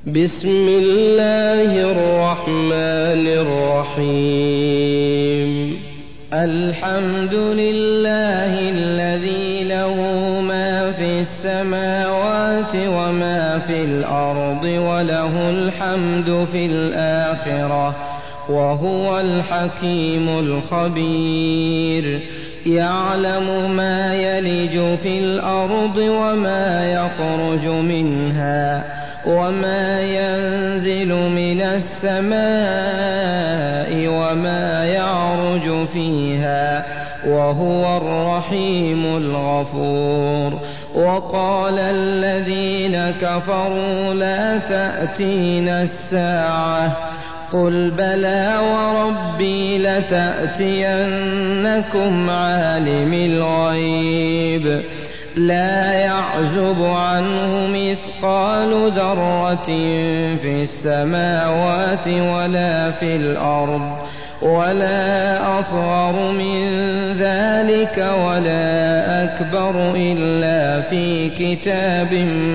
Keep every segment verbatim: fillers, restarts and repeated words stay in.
بسم الله الرحمن الرحيم. الحمد لله الذي له ما في السماوات وما في الأرض وله الحمد في الآخرة وهو الحكيم الخبير. يعلم ما يلج في الأرض وما يخرج منها وما ينزل من السماء وما يعرج فيها وهو الرحيم الغفور. وقال الذين كفروا لا تأتينا الساعة قل بلى وربي لتأتينكم عالم الغيب لا يعزب عنه مثقال ذرة في السماوات ولا في الأرض ولا أصغر من ذلك ولا أكبر إلا في كتاب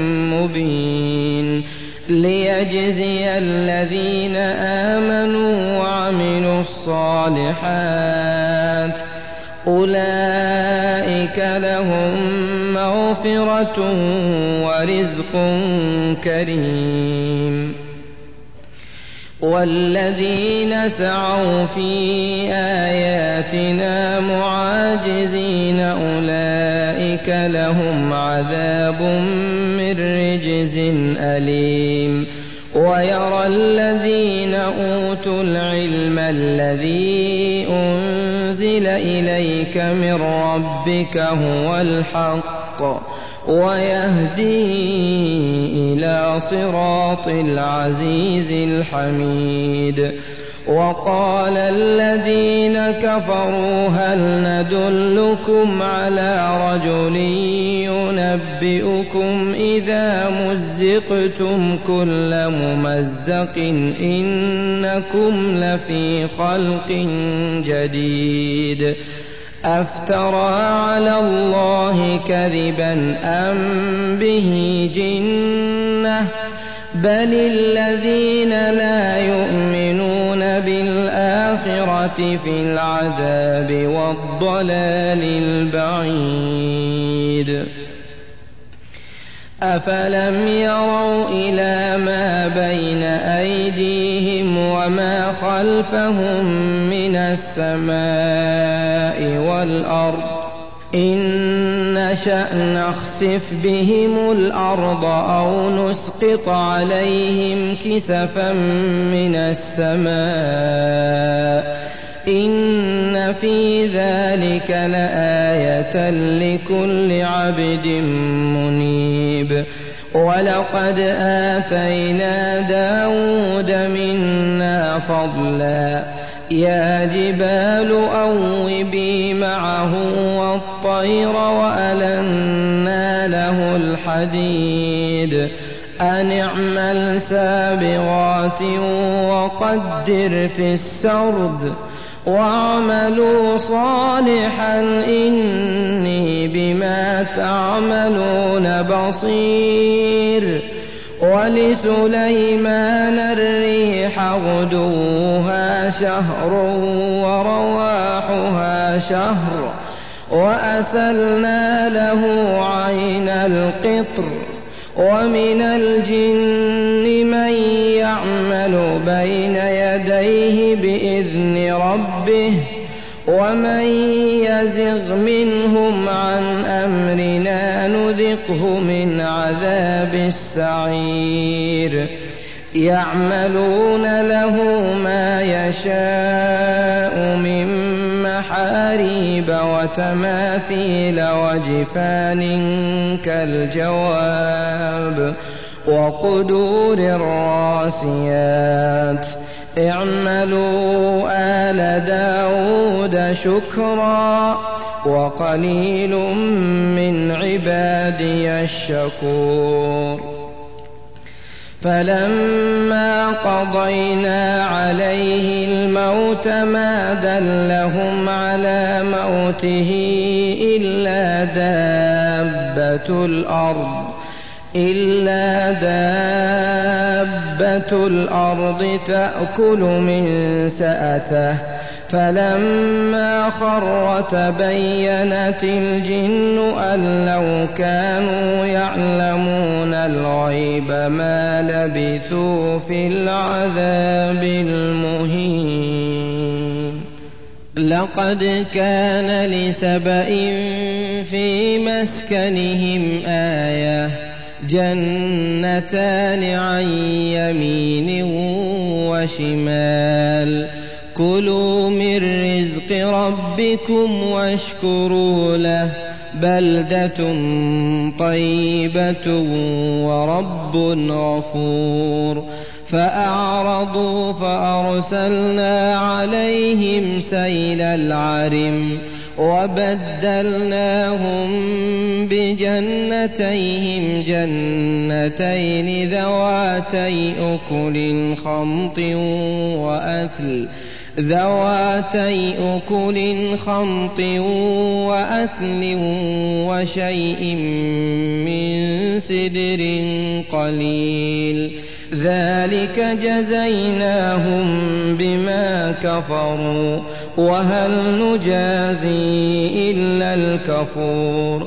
مبين ليجزي الذين آمنوا وعملوا الصالحات أولئك لهم مغفرة ورزق كريم. والذين سعوا في آياتنا معاجزين أولئك لهم عذاب من رجز أليم. ويرى الذين أوتوا العلم الذي أنزل إليك من ربك هو الحق ويهدي إلى صراط العزيز الحميد. وقال الذين كفروا هل ندلكم على رجل ينبئكم إذا مزقتم كل ممزق إنكم لفي خلق جديد أفترى على الله كذبا أم به جنة بل الذين لا يؤمنون بالآخرة في العذاب والضلال البعيد. أفلم يروا إلى ما بين أيديهم وما خلفهم من السماء والأرض إن نشأ نخسف بهم الأرض أو نسقط عليهم كسفا من السماء إن في ذلك لآية لكل عبد منيب. ولقد آتينا داود منا فضلا يا جبال أوبي معه والطير وألنا له الحديد أن اعمل سابغات وقدر في السرد واعملوا صالحا إني بما تعملون بصير. ولسليمان الريح غدوها شهر ورواحها شهر وأسلنا له عين القطر. ومن الجن من يعمل بين يديه بإذن ربه ومن يزغ منهم عن أمرنا نذقه من عذاب السعير. يعملون له ما يشاء من محاريب وتماثيل وجفان كالجواب وقدور الراسيات اعملوا آل داود شكرا وقليل من عبادي الشكور. فلما قضينا عليه الموت ما دلهم على موته إلا دابة الأرض إلا دابة دابة الأرض تأكل من سأته فلما خر تبينت الجن أن لو كانوا يعلمون الغيب ما لبثوا في العذاب المهين. لقد كان لسبإ في مسكنهم آية جنتان عن يمين وشمال كلوا من رزق ربكم واشكروا له بلدة طيبة ورب غفور. فأعرضوا فأرسلنا عليهم سيل العرم وبدلناهم بجنتيهم جنتين ذواتي أكل خمط وأثل ذواتي أكل خمط وأثل وشيء من سدر قليل ذلك جزيناهم بما كفروا وهل نجازي إلا الكفور.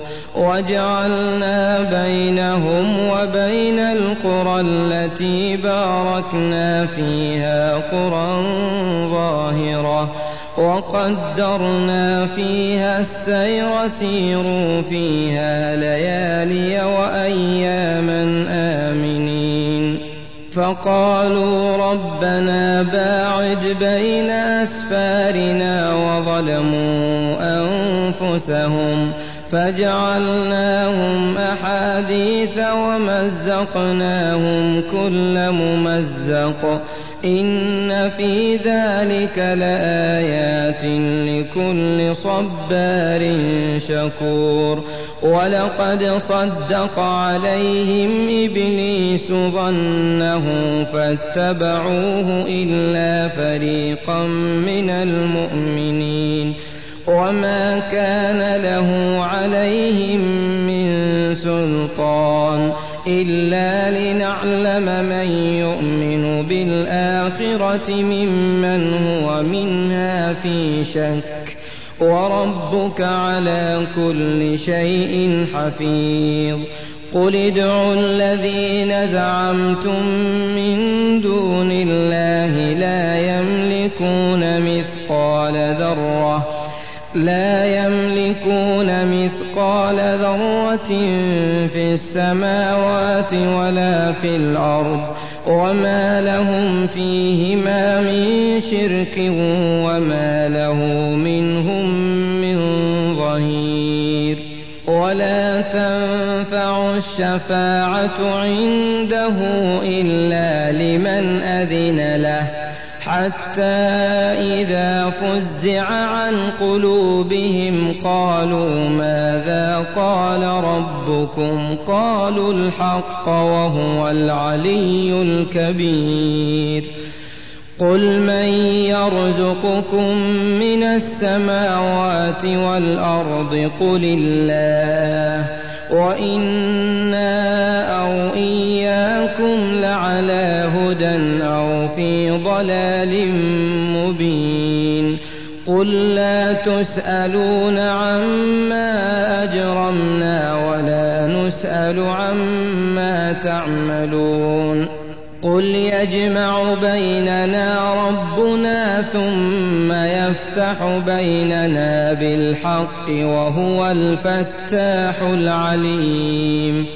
وجعلنا بينهم وبين القرى التي باركنا فيها قرى ظاهرة وقدرنا فيها السير سيروا فيها ليالي وأياما آمنين. فقالوا ربنا باعد بين أسفارنا وظلموا أنفسهم فجعلناهم أحاديث ومزقناهم كل ممزق إن في ذلك لآيات لكل صبار شكور. ولقد صدق عليهم إبليس ظنه فاتبعوه إلا فريقا من المؤمنين وما كان له عليهم من سلطان إلا لنعلم من يؤمن بالآخرة ممن هو منها في شك وربك على كل شيء حفيظ. قل ادعوا الذين زعمتم من دون الله لا يملكون مثقال ذرة لا يملكون مثقال ذرة في السماوات ولا في الأرض وما لهم فيهما من شرك وما له منهم من ظهير. ولا تنفع الشفاعة عنده إلا لمن أذن له حتى إذا فزع عن قلوبهم قالوا ماذا قال ربكم قالوا الحق وهو العلي الكبير. قل من يرزقكم من السماوات والأرض قل الله وإنا أو إياكم لعلى هدى أو في ضلال مبين. قل لا تسألون عما أجرمنا ولا نسأل عما تعملون. قل يجمع بيننا ربنا ثم يفتح بيننا بالحق وهو الفتاح العليم.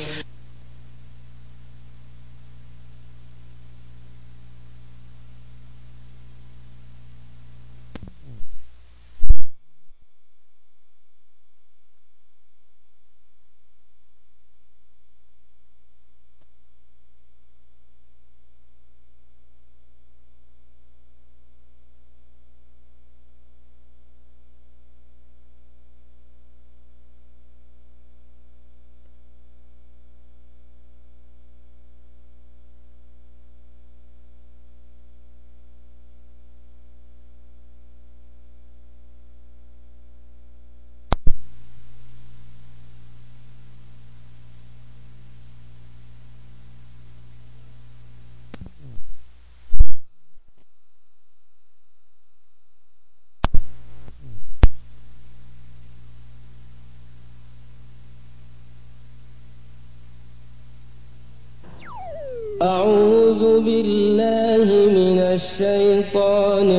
أعوذ بالله من الشيطان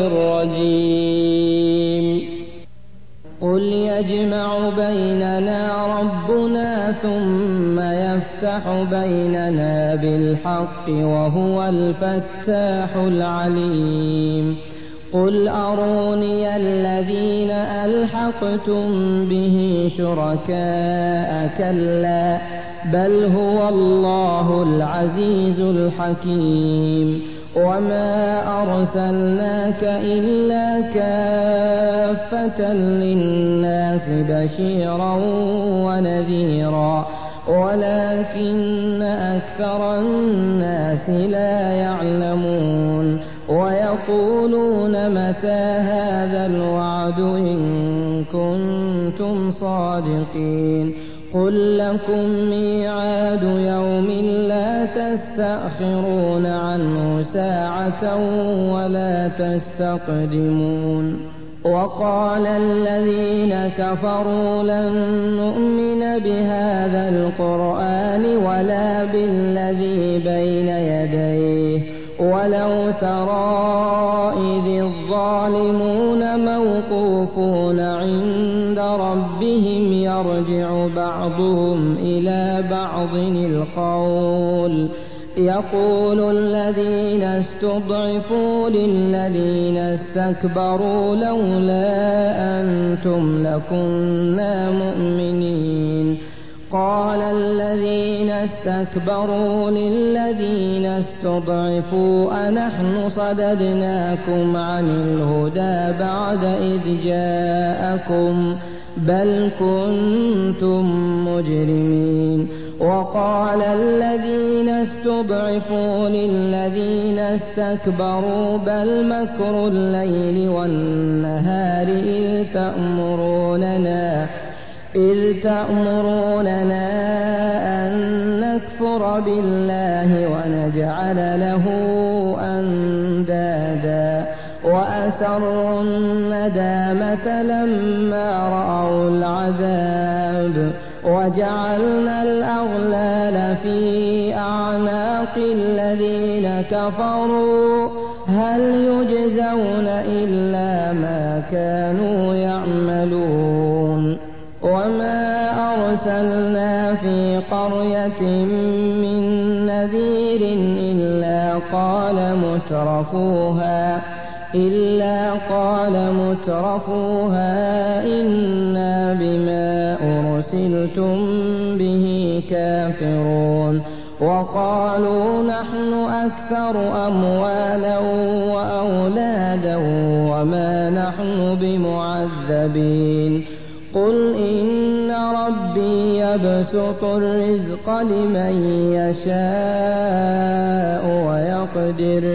الرجيم. قل يجمع بيننا ربنا ثم يفتح بيننا بالحق وهو الفتاح العليم. قل أروني الذين ألحقتم به شركاء كلا بل هو الله العزيز الحكيم. وما أرسلناك إلا كافة للناس بشيرا ونذيرا ولكن أكثر الناس لا يعلمون. ويقولون متى هذا الوعد إن كنتم صادقين. قل لكم ميعاد يوم لا تستأخرون عنه ساعة ولا تستقدمون. وقال الذين كفروا لن نؤمن بهذا القرآن ولا بالذي بين يديه ولو ترى إذ الظالمون موقوفون عند ربهم يرجع بعضهم إلى بعض القول يقول الذين استضعفوا للذين استكبروا لولا أنتم لكنا مؤمنين. قال الذين استكبروا للذين استضعفوا أنحن صددناكم عن الهدى بعد إذ جاءكم بل كنتم مجرمين. وقال الذين استضعفوا للذين استكبروا بل مكر الليل والنهار إذ تأمروننا إذ تأمروننا أن نكفر بالله ونجعل له أندادا وأسروا الندامة لما رأوا العذاب وجعلنا الأغلال في أعناق الذين كفروا هل يجزون إلا ما كانوا يعملون. وما أرسلنا في قرية من نذير إلا قال مترفوها إلا قال مترفوها إنا بما أرسلتم به كافرون. وقالوا نحن أكثر أموالا وأولادا وما نحن بمعذبين. قل إن ربي يبسط الرزق لمن يشاء ويقدر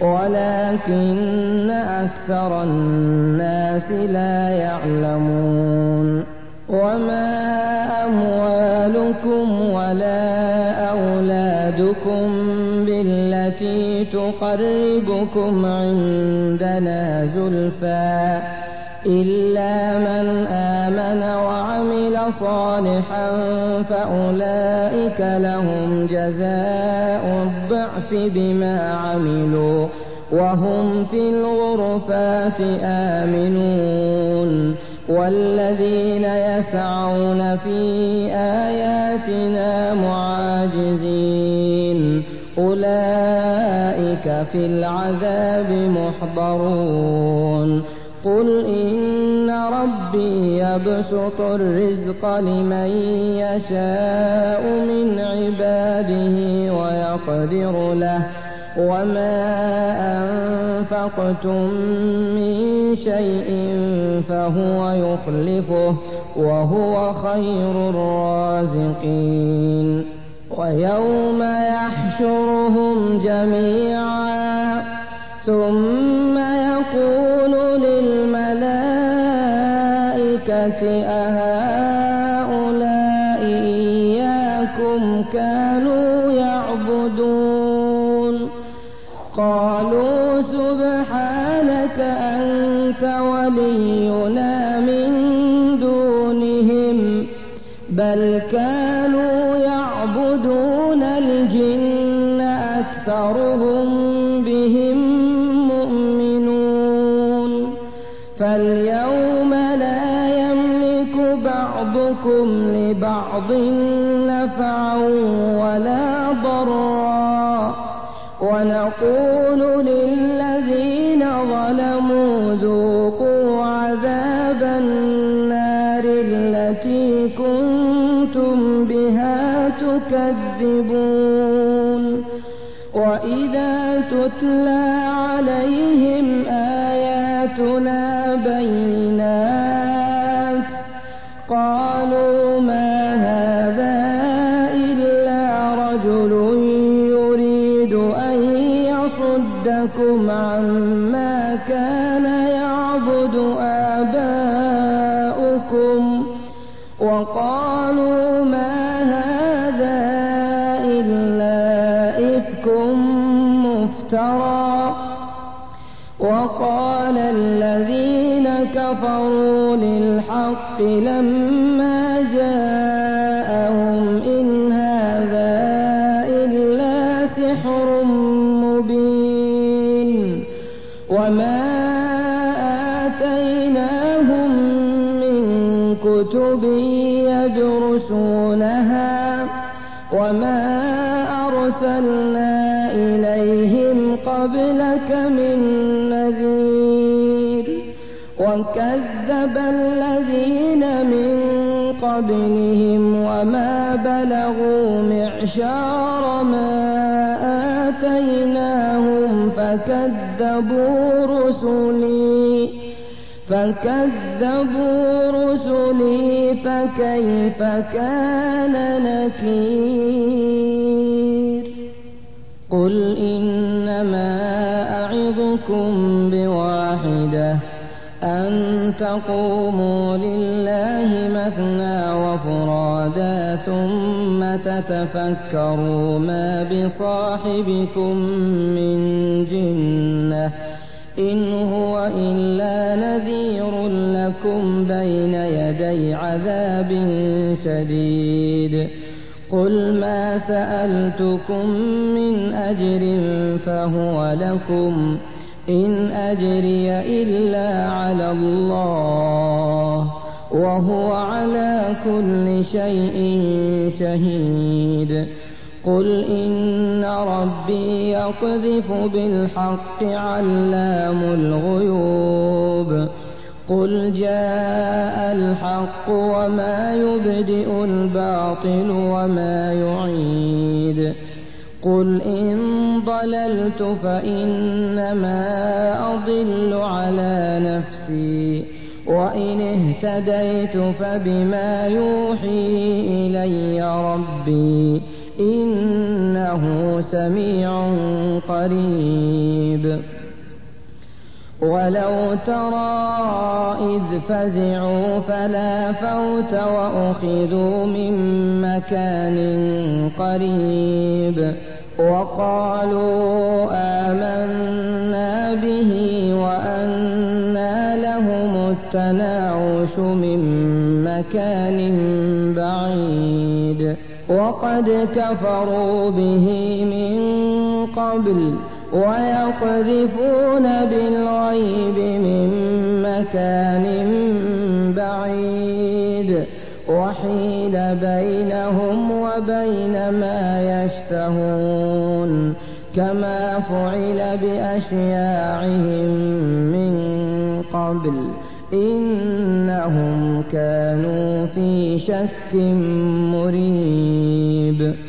ولكن أكثر الناس لا يعلمون. وما أموالكم ولا أولادكم بالتي تقربكم عندنا زلفى إلا من آمن وعمل صالحا فأولئك لهم جزاء الضعف بما عملوا وهم في الغرفات آمنون. والذين يسعون في آياتنا معاجزين أولئك في العذاب محضرون. قل إن ربي يبسط الرزق لمن يشاء من عباده ويقدر له وما أنفقتم من شيء فهو يخلفه وهو خير الرازقين. ويوم يحشرهم جميعا ثم يقول للملائكة أهؤلاء إياكم كانوا يعبدون قالوا سبحانك أنت ولينا من دونهم بل كانوا يعبدون الجن أكثر أكثرهم بهم مؤمنون فاليوم لا يملك بعضكم لبعض نفعا ولا ضرا ونقول للذين ظلموا ذوقوا عذاب النار التي كنتم بها تكذبون وإذا تتلى عليهم آياتنا بينات قالوا ما هذا إلا رجل يريد أن يصدكم عما كان يعبد آباؤكم وقالوا ما هذا إلا إفك مفترى وقال الذين كفروا للحق لما جاءهم إن هذا إلا سحر مبين وما آتيناهم من كتب يدرسونها وما أرسلنا إليهم قبلك من نذير وكذب الذين من قبلهم وما بلغوا معشار ما آتيناهم فكذبوا رسلي فكذبوا رسلي فكيف كان نكير قل إنما أعظكم بواحدة أن تقوموا لله مثنى وفرادا ثم تتفكروا ما بصاحبكم من جنة إن هو إلا نذير لكم بين يدي عذاب شديد قل ما سألتكم من أجر فهو لكم إن أجري إلا على الله وهو على كل شيء شهيد قل إن ربي يقذف بالحق علام الغيوب قل جاء الحق وما يبدئ الباطل وما يعيد قل إن ضللت فإنما أضل على نفسي وإن اهتديت فبما يوحي إلي ربي إنه سميع قريب ولو ترى إذ فزعوا فلا فوت وأخذوا من مكان قريب وقالوا آمنا به وأنى لهم التناوش من مكان بعيد وقد كفروا به من قبل ويقذفون بالغيب من مكان بعيد وحيل بينهم وبين ما يشتهون كما فعل بأشياعهم من قبل إنهم كانوا في شك مريب